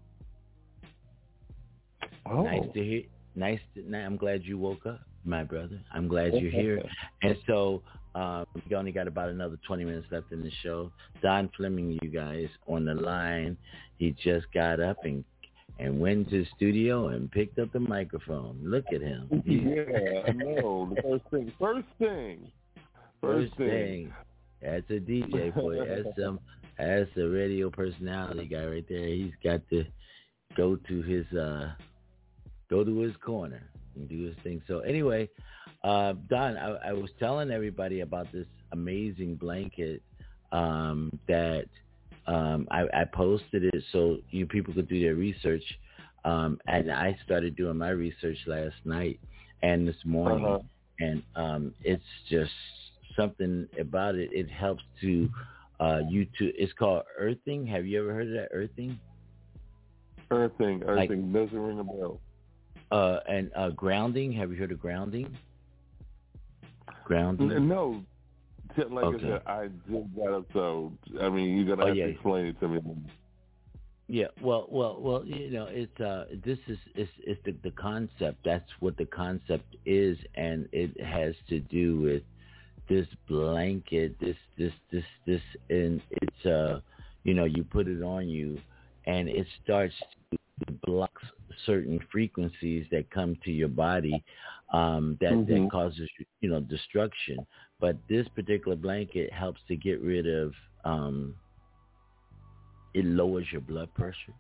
Oh. Nice to hear. Nice. To, I'm glad you woke up, my brother. I'm glad you're here. And so um, we only got about another twenty minutes left in the show. Don Fleming, you guys, on the line. He just got up and and went to the studio and picked up the microphone. Look at him. He's, Yeah, I know. The first thing. First thing. First, First thing. That's a D J for you. That's some. That's a radio personality guy right there. He's got to go to his. Uh, Go to his corner and do his thing. So anyway, uh, Don, I, I was telling everybody about this amazing blanket um, that um, I, I posted it so you people could do their research. Um, and I started doing my research last night and this morning. Uh-huh. And um, it's just something about it. It helps to uh, you to. It's called earthing. Have you ever heard of that, earthing? Earthing. Like- Earthing doesn't ring a bell. Uh, and uh, grounding. Have you heard of grounding? Grounding. N- No. Just Like Okay. I said, I just got up, so, I mean, you're going to Oh, have yeah. to explain it to me. Yeah. Well, well, well. You know, it's uh, this is it's, it's the the concept. That's what the concept is, and it has to do with this blanket. This this this this, and it's uh, you know, you put it on you, and it starts to block certain frequencies that come to your body um, that, Mhm. that causes, you know, destruction. But this particular blanket helps to get rid of, um, it lowers your blood pressure.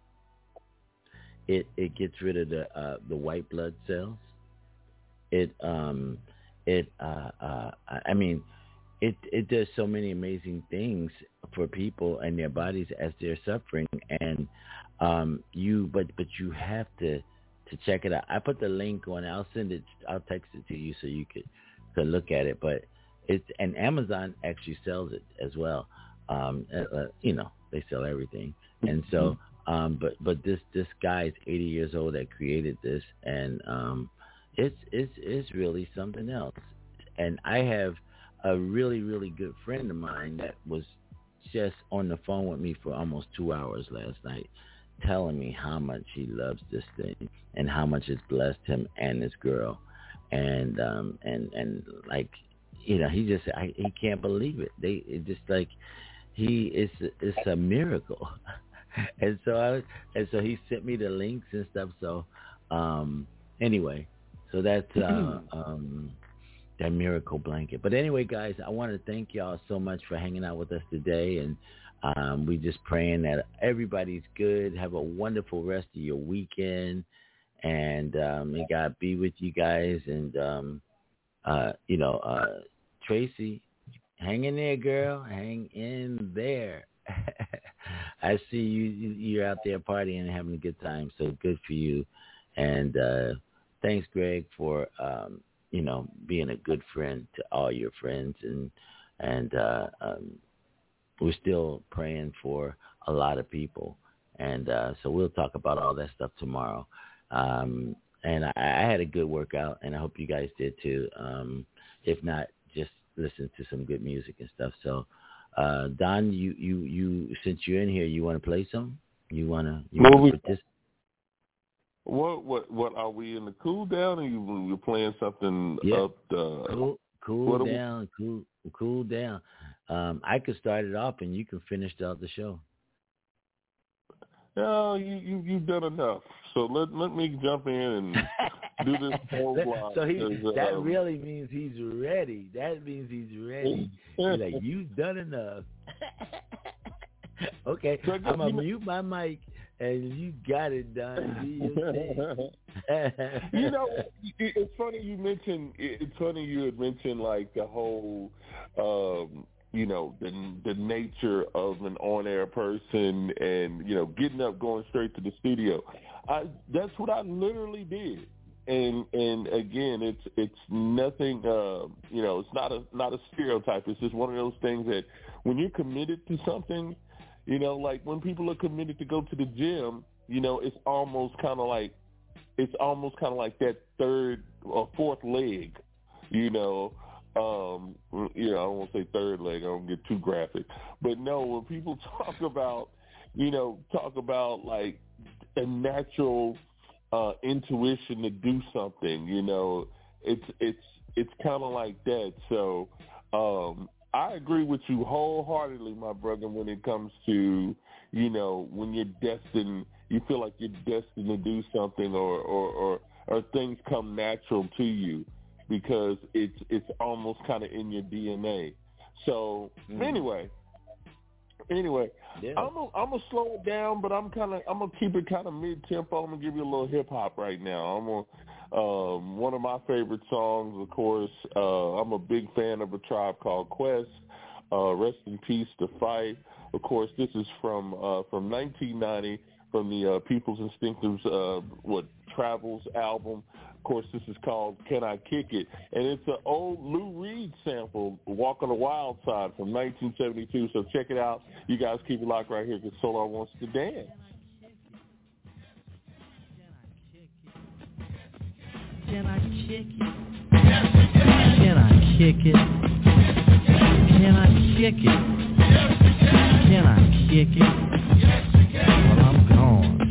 It it gets rid of the uh, the white blood cells. It um it uh, uh I mean it it does so many amazing things for people and their bodies as they're suffering. And um you but but you have to to check it out. I put the link on. I'll send it. I'll text it to you so you could could look at it. But it's and Amazon actually sells it as well. Um, uh, you know, they sell everything, and so. Um, but but this this guy is eighty years old that created this, and um, it's it's it's really something else. And I have a really really good friend of mine that was just on the phone with me for almost two hours last night, telling me how much he loves this thing and how much it's blessed him and his girl, and um and and like you know he just I, he can't believe it. They it just like he it's it's a miracle. And so I and so he sent me the links and stuff. So um anyway, so that's uh, um that miracle blanket. But anyway, guys, I want to thank y'all so much for hanging out with us today, and um we just praying that everybody's good. Have a wonderful rest of your weekend, And um, may God be with you guys. And, um, uh, you know, uh, Tracy, hang in there, girl. Hang in there. I see you, you're out there partying and having a good time. So good for you. And uh, thanks, Greg, for, um, you know, being a good friend to all your friends. And, and uh, um, we're still praying for a lot of people. And uh, so we'll talk about all that stuff tomorrow. Um, and I, I had a good workout, and I hope you guys did too. Um, if not, just listen to some good music and stuff. So, uh, Don, you, you, you, since you're in here, you want to play some? You want to, you want to put this? What, what, what are we in the cool down, or you, you're playing something yeah. up the? Cool, cool down, we... cool, cool down. Um, I could start it off, and you can finish out the show. No, you, you, you've done enough. So let let me jump in and do this whole block. So he, that um, really means he's ready. That means he's ready. He's like, you've done enough. Okay, so, I'm going to mute my mic, and you got it done. You know, it's funny you mentioned, it's funny you had mentioned, like, the whole, um, you know, the the nature of an on-air person and, you know, getting up, going straight to the studio. I, that's what I literally did. And and again, it's it's nothing, uh, you know, it's not a not a stereotype. It's just one of those things that when you're committed to something, you know, like when people are committed to go to the gym, you know, it's almost kind of like, it's almost kind of like that third or fourth leg, you know. Um, you know, I don't want to say third leg. I don't get too graphic. But no, when people talk about, you know, talk about like a natural uh, intuition to do something, you know, it's it's it's kind of like that. So um, I agree with you wholeheartedly, my brother, when it comes to, you know, when you're destined, you feel like you're destined to do something, or or, or, or things come natural to you, because it's it's almost kind of in your D N A. So mm. anyway, anyway, yeah. I'm gonna I'm gonna slow it down, but I'm kind of I'm gonna keep it kind of mid tempo. I'm gonna give you a little hip hop right now. I'm gonna um, one of my favorite songs, of course. Uh, I'm a big fan of A Tribe Called Quest. Uh, rest in peace to Fight. Of course, this is from uh, from nineteen ninety, from the uh, People's Instinctives uh, what Travels album. Of course, this is called Can I Kick It? And it's an old Lou Reed sample, Walk on the Wild Side, from nineteen seventy-two. So check it out. You guys keep it locked right here, because Solar wants to dance. Can I kick it? Can I kick it? Can I kick it? Can I kick it? Well, I'm gone.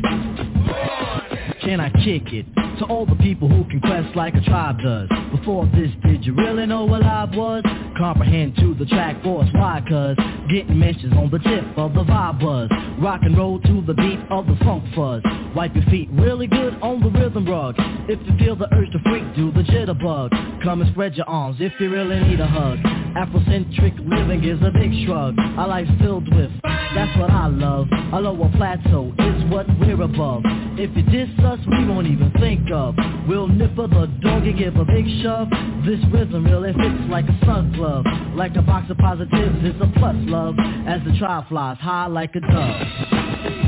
Can I kick it? To all the people who can quest like a tribe does. Before this, did you really know what I was? Comprehend to the track force, why? Cause getting mentions on the tip of the vibe buzz. Rock and roll to the beat of the funk fuzz. Wipe your feet really good on the rhythm rug. If you feel the urge to freak, do the jitterbug. Come and spread your arms if you really need a hug. Afrocentric living is a big shrug. Our life's filled with, that's what I love. A lower plateau is what we're above. If you diss us, we won't even think of. We'll nipper the dog and give a big shove. This rhythm really fits like a sun glove. Like a box of positives, it's a plus love. As the tribe flies high like a dove.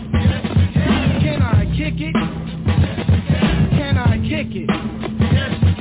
Can I kick it? Can I kick it? Yes.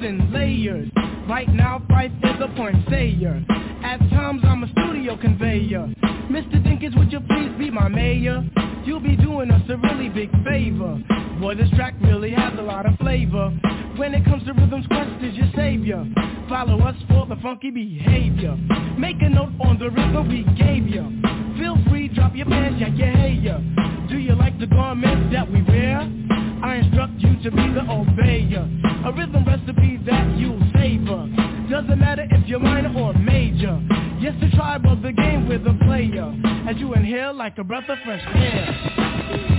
in layers. Right now, Fife is a point sayer. At times, I'm a studio conveyor. Mister Dinkins, would you please be my mayor? You'll be doing us a really big favor. Boy, this track really has a lot of flavor. When it comes to rhythms, Quest is your savior. Follow us for the funky behavior. Make a note on the rhythm we gave you. Feel free, drop your pants, yeah, yeah, hey, yeah. Do you like the garments that we wear? I instruct you to be the obeyer. A rhythm recipe that you'll savor. Doesn't matter if you're minor or major. Yes, the tribe of the game with a player. As you inhale like a breath of fresh air.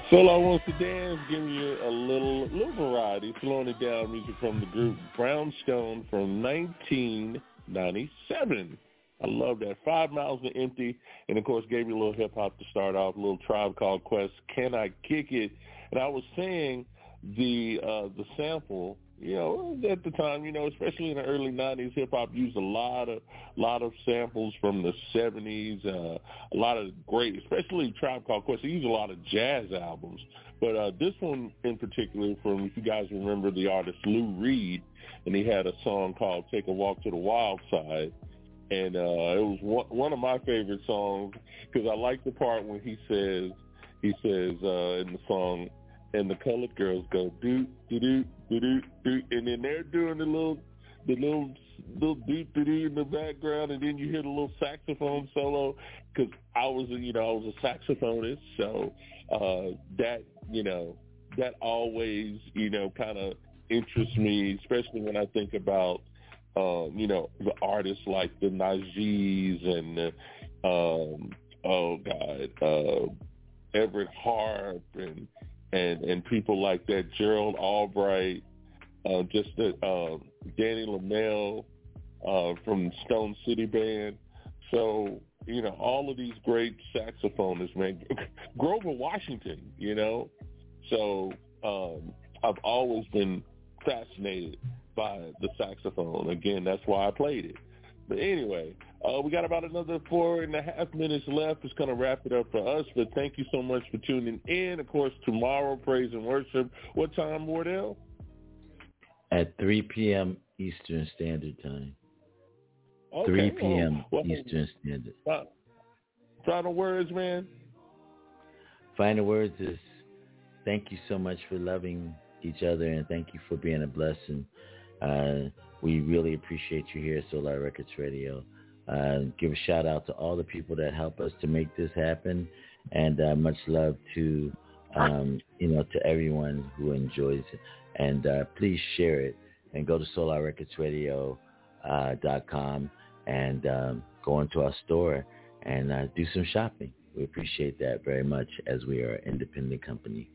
Solo Wants to Dance, giving you a little little variety, slowing it down, music from the group Brownstone from nineteen ninety-seven. I love that. Five Miles to Empty, and of course gave you a little hip-hop to start off, a little Tribe Called Quest, Can I Kick It? And I was saying the uh, the sample, you know, at the time, you know, especially in the early nineties, hip-hop used a lot of lot of samples from the seventies, uh, a lot of great, especially Tribe Called Quest. They used a lot of jazz albums. But uh, this one in particular, from, if you guys remember the artist Lou Reed, and he had a song called Take a Walk to the Wild Side. And uh, it was one, one of my favorite songs because I like the part when he says, he says uh, in the song, and the colored girls go do do do do do do, and then they're doing the little the little little doot do do in the background, and then you hear the little saxophone solo. Because I was, you know, I was a saxophonist, so uh, that you know that always you know kind of interests me, especially when I think about uh, you know the artists like the Najees and the, um, oh god, uh, Everett Harp and. And, and people like that, Gerald Albright, uh, just the, uh, Danny LaMelle uh, from Stone City Band. So, you know, all of these great saxophonists, man. Grover Washington, you know. So um, I've always been fascinated by the saxophone. Again, that's why I played it. But anyway, uh, we got about another four and a half minutes left. It's going to wrap it up for us. But thank you so much for tuning in. Of course, tomorrow, Praise and Worship. What time, Wardell? At three p.m. Eastern Standard Time. Okay, three p.m. Well, Eastern Standard. Uh, final words, man. Final words is thank you so much for loving each other, and thank you for being a blessing. Uh, we really appreciate you here at Solar Records Radio. Uh, give a shout out to all the people that help us to make this happen, and uh, much love to um, you know to everyone who enjoys it. And uh, please share it and go to solar records radio dot com and um, go into our store and uh, do some shopping. We appreciate that very much as we are an independent company.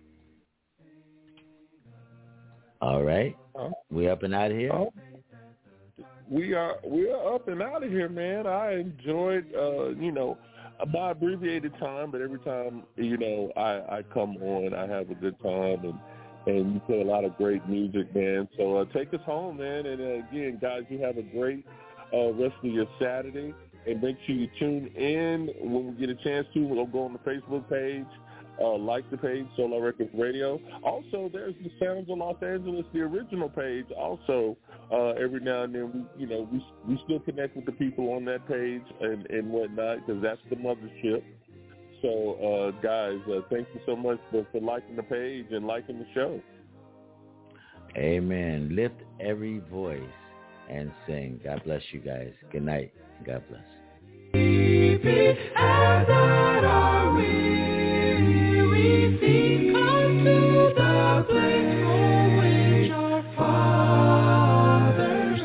All right, we up and out of here. Oh. We are we are up and out of here, man. I enjoyed, uh, you know, by abbreviated time, but every time, you know, I, I come on, I have a good time, and, and you play a lot of great music, man. So uh, take us home, man. And uh, again, guys, you have a great uh, rest of your Saturday, and make sure you tune in when we get a chance to. We'll go on the Facebook page. Uh, like the page, Solar Records Radio. Also, there's the Sounds of Los Angeles, the original page. Also, uh, every now and then, we, you know, we we still connect with the people on that page and, and whatnot, because that's the mothership. So, uh, guys, uh, thank you so much for, for liking the page and liking the show. Amen. Lift every voice and sing. God bless you guys. Good night. God bless. We seek unto the place from which our fathers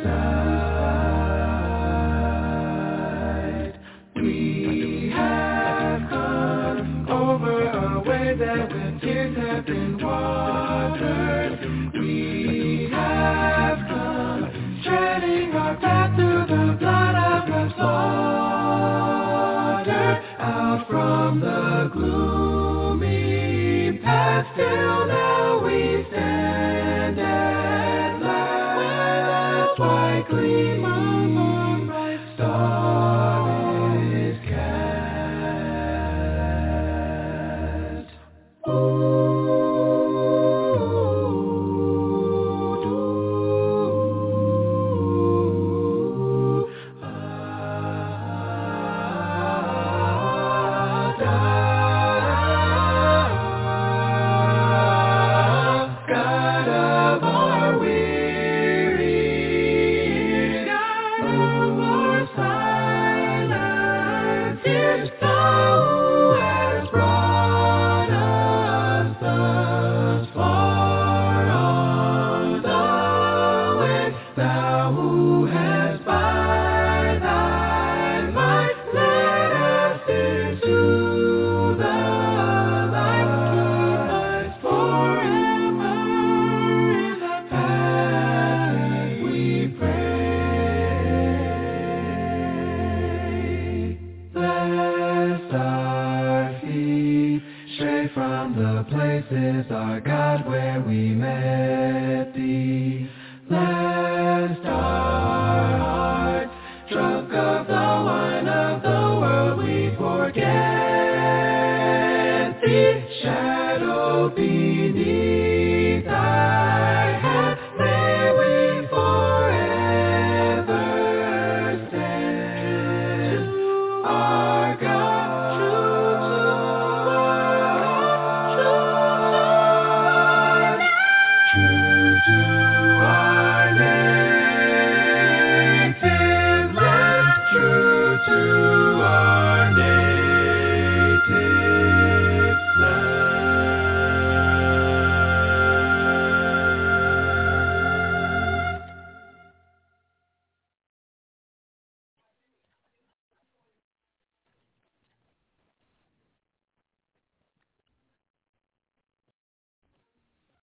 died. We have come over a way that when tears have been watered. We have come treading our path through the blood of the slaughter, out from the gloom. Till now we stand at last, where the white gleam of a bright star is cast. Ooh. Keep from the places, our God, where we met thee. Lest our heart, drunk of the wine of the world, we forget thee. Shadow be